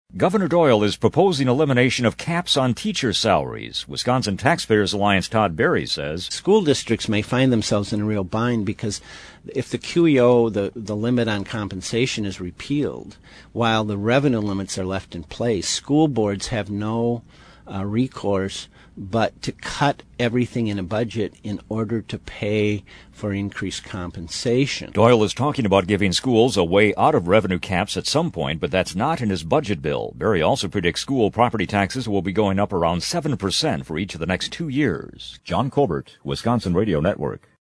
Governor Doyle is proposing elimination of caps on teacher salaries. Wisconsin Taxpayers Alliance Todd Berry says school districts may find themselves in a real bind because if the QEO, the limit on compensation, is repealed, while the revenue limits are left in place, school boards have no recourse but to cut everything in a budget in order to pay for increased compensation. Doyle is talking about giving schools a way out of revenue caps at some point, but that's not in his budget bill. Berry also predicts school property taxes will be going up around 7% for each of the next 2 years. John Colbert, Wisconsin Radio Network.